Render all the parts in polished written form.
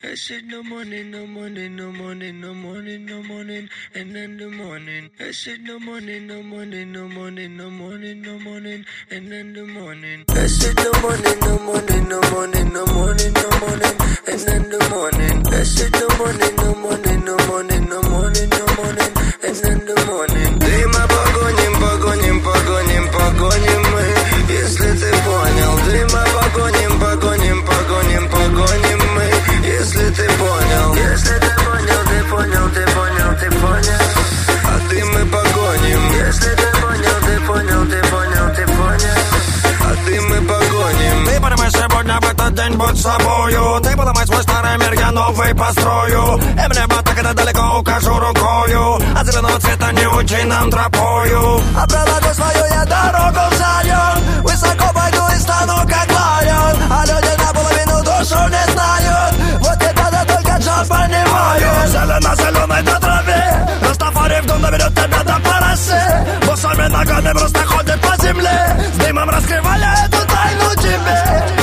I said no morning, no morning, no morning, no morning, no morning, and then the morning. I said no morning, no morning, no morning, no morning, no morning, and then the morning. I said no morning, no morning, no morning, no morning, no morning, and then the morning. I said no morning, no morning, no morning, no morning, no morning, and then the morning. Дыма погоним, погоним, погоним, погоним мы, если ты понял. Дыма погоним, погоним, погоним, погоним мы, если ты понял. Если ты понял, ты понял, ты понял, ты понял. А ты мы погоним. Если ты понял, ты понял, ты понял, ты понял. А ты мы погоним. Ты понимаешь, сегодня в этот день будь собою. Ты поломай свой старый мир, я новый построю. И мне бы так это далеко укажу рукою. А зеленого цвета не учи нам тропою. А проложу свою я дорогу в Зайон. Высоко пойду и стану как лайон. А люди наполовину душу не знают. Вот это только джаз понимаю. Зелено-зеленой на траве. Растафари в дом доведет тебя до поросы. Босыми ногами просто ходит по земле. С дымом раскрывая эту тайну тебе.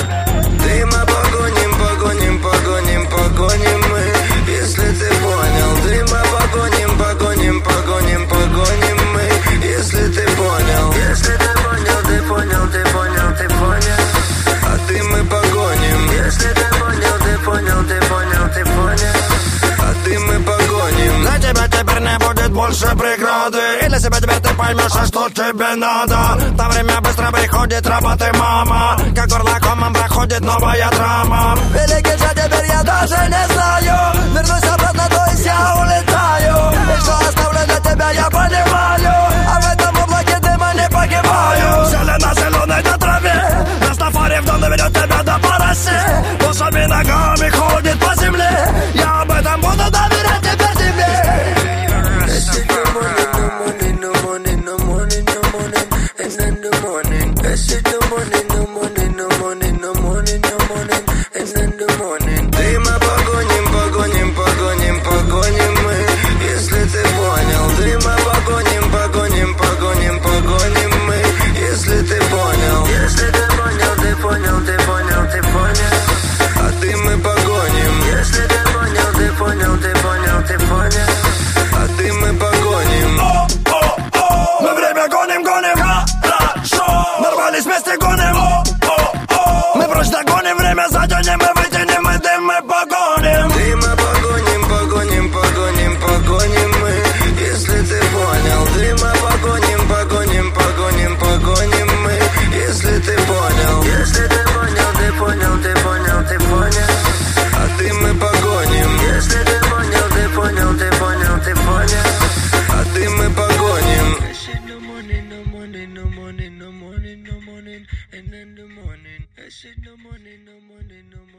Дыма погоним, погоним, погоним, погоним мы, если ты понял. Дыма погоним, погоним, погоним, погоним мы, если ты понял. Если ты понял, ты понял, ты понял, ты понял. А ты мы погоним. Если ты понял, ты понял, ты понял, ты понял. А ты мы погоним. Для тебя теперь не будет больше преграды. И для себя теперь ты поймешь, а что тебе надо. Там время быстро приходит, работы мама. Как горло комом проходит новая драма. Великий же теперь я даже не знаю. Вернусь обратно, то есть я улетаю. И что оставлю для тебя, я понимаю. А в этом облаке дыма не погибаю. Зелено-зеленой на траве. Растафари в дом доведет тебя до поросы. Босыми ногами ходит по земле. Я об этом буду доверять теперь тебе. I said no morning, no morning, no morning, no morning, and then the morning. I said no morning, no morning, no morning, no morning, no morning, and then the morning. Дыма погоним, погоним, погоним, погоним мы, если ты понял. Дыма погоним, погоним, погоним, погоним мы, если ты понял. Если ты понял, ты понял, ты понял, ты понял. А ты мы погоним. Если ты понял, ты понял, ты понял, ты понял. А ты мы погоним. О-о-о, мы время гоним, гоним. Хорошо, нарвались вместе, гоним. О-о-о, мы прочь догоним, время затянем, мы вытянем, и дым мы погоним. Дыма погоним, погоним, погоним, погоним мы, если ты понял. Дыма погоним, погоним, погоним, погоним мы, если ты понял. Если ты понял, ты понял, ты понял, ты понял. А ты мы погоним. Если ты понял, ты понял, ты понял, ты понял. А ты мы погоним. I said no morning, no morning, no morning, no morning, no morning, and then the morning. I said no morning, no morning, no morning.